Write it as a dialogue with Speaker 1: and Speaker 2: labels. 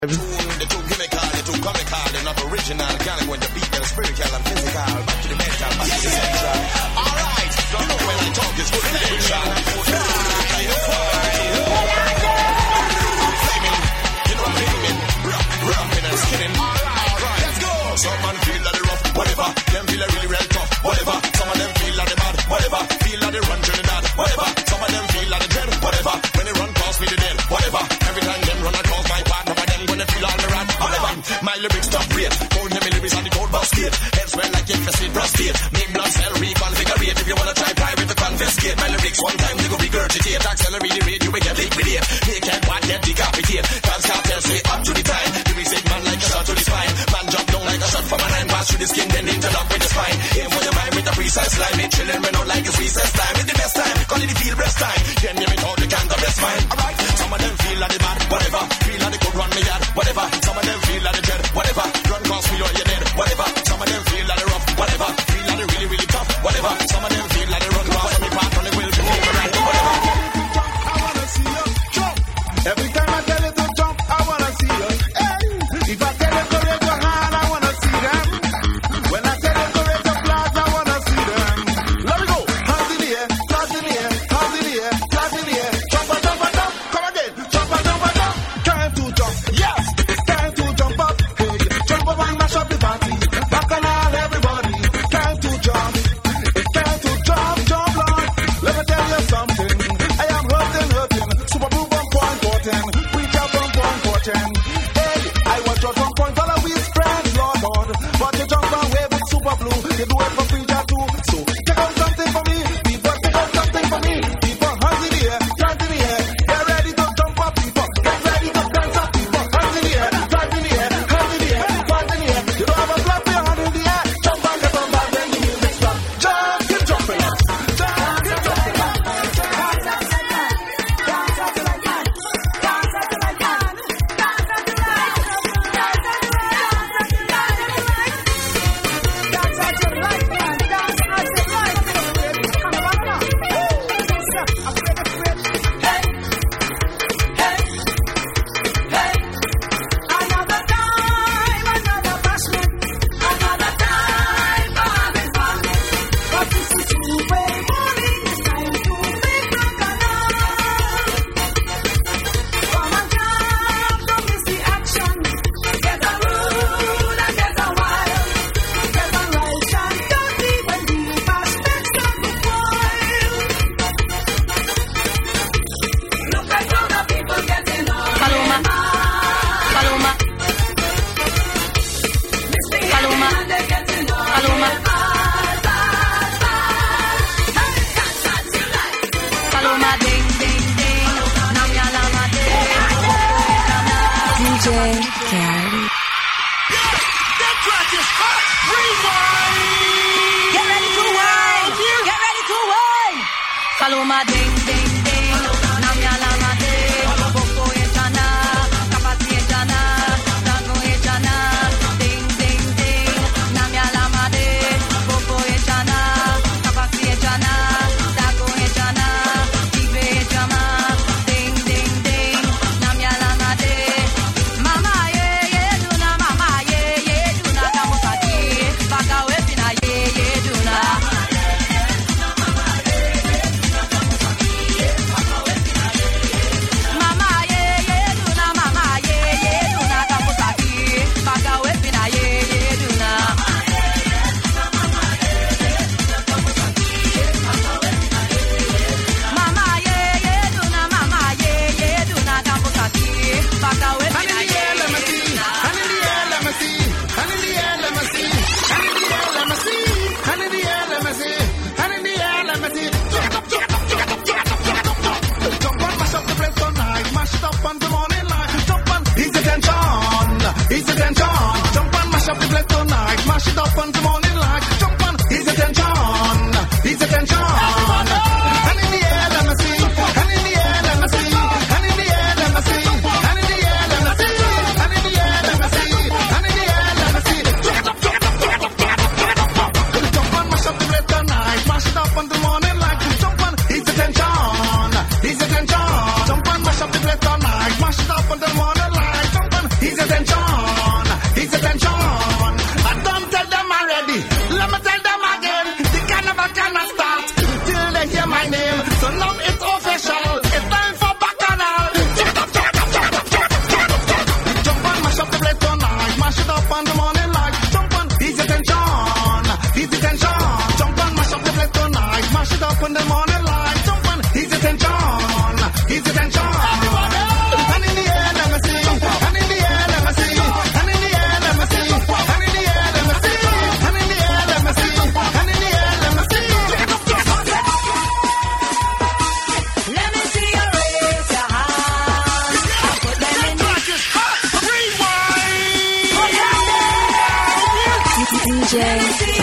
Speaker 1: The two chemical, the two comical, they're not original. Organic when you beat them spiritual and physical. Back to the mental, back to the central. Alright, you know when I talk, it's good essential. Flaming, you know I'm flaming. Rapping and skinning. Alright, let's go. Some man feel that they rough, whatever. Them feel really real tough, whatever. Some of them feel that they bad, whatever. Feel that they run Trinidad, whatever. Some of them feel that they dread, whatever. When they run past me, they dead, whatever. Every time them run across my path, feel all the rat, whatever. My lyrics stop great. Hold me lyrics on the code bus gate. Head swell like infested prostate. Make blood cell reconfigurate. If you wanna try private to confiscate my lyrics one time, they go regurgitate. Accelerate the rate, you will get liquidate. Make head one, get decapitate. Can't stop, tell say up to the time. The reset man like a shot to the spine. Man jump down like a shot from a nine. Pass through the skin, then interlock with the spine. Aim for your mind with a precise line. Make chillin' when out like it's recess time. It's the best time, call it the field breast time. Then you make all the can't best mine. Alright, some of them feel like they mad, whatever. Feel like they could run me yard, whatever. Some of them feel like they dread, whatever. Run cross me or you're dead, whatever. Some of them feel like they rough, whatever. Feel like they really, really tough, whatever. Some of them feel like they run cross me path on the will to move around, whatever.
Speaker 2: I wanna see you jump. Every time I tell you to jump, I wanna see you. Hey. If I tell you to raise your hand, I wanna see them. When I tell you to raise your flag, I wanna see them. Let me go. Hands in the air, flags in the air, hands in the air, flags in the air. Jump and jump and jump. Come again. Jump and jump and jump. Time to jump. Yes. It's time to jump up. Hey. Jump up and mash up the party. Back on all everybody. Time to jump. It's time to jump, jump, Lord. Let me tell you something. I am hurting. Super blue bump point important. We got bump point important. Hey, I want your bump point, all of we friends, Lord. But you jump away with super blue. You do it for free, too. So check out something for me. People, check out something for me. People, hands in the air, hands in the air. Get ready to jump up, people. Get ready to dance up, people. Hands in the air, hands in the air, hands in the air, hands in the air. You don't have a clap for your hand in the air. Jump back, get on back, then you music stop. Jump, keep jumping. Jump, keep jumping.
Speaker 3: Paloma ding ding ding, namya lama ding, boko echana, kapati echana, dago echana, ding ding ding, namya lama ding, boko echana, kapati echana, dago echana, tibe echama, ding ding ding, namya lama ding, mama ye duna, kamukati, baka wepina ye duna.
Speaker 2: Ease the tension, jump and mash up the place tonight. Mash it up until morning light. Jump and ease the tension, ease the tension. And in the air, let me see. And in the air, let me see. And in the air, let me see. And in the air, let me see. And in the air, let me see. And in the air, let me see. Jump and mash up the place tonight. Mash it up until morning light. Jump and ease the tension, ease the tension. Jump and mash up the place tonight. Mash it up until morning light. Jump and ease attention. His attention. I don't tell them already. Let me tell them again. The carnival cannot start till they hear my name. So now it's official. It's time for bacchanal. Jump on, mash up the place tonight. Mash it up on the morning light. Jump on, his attention. His attention. Jump on, mash up the place tonight. Mash it up on the morning light. Jump on, his attention. His attention. And in the air, let me see. And in the air, let me see. And in the air, let me see. And in the air, let me see. And in the air, let me see. And in the air, let me see.
Speaker 3: Let me see you raise your hands and put them in the DJ.